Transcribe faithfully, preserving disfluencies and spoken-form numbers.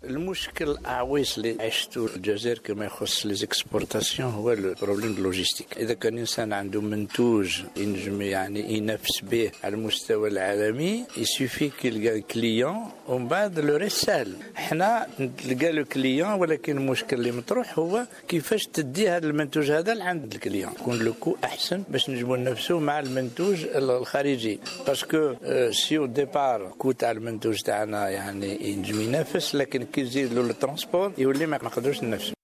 المشكل عويص اللي عشته الجزائر كما يخص لي زيكسبورتاسيون هو البروبليم لوجيستيك. اذا كان الانسان عنده منتوج ينجم يعني ينافس به على المستوى العالمي يسوفي كيلقى كليون ومن بعد لو ريسال. احنا نلقى له كليون ولكن المشكل اللي مطروح هو كيفاش تدي هذا المنتوج هذا لعند الكليون يكون لو كو احسن باش نجموا ننافسوا مع المنتوج الخارجي. باسكو سي او ديبار كو تاع المنتوج تاعنا يعني ينجم ينافس، لكن كي يزيد له الترونسبور يولي ما نقدروش ننافسوا.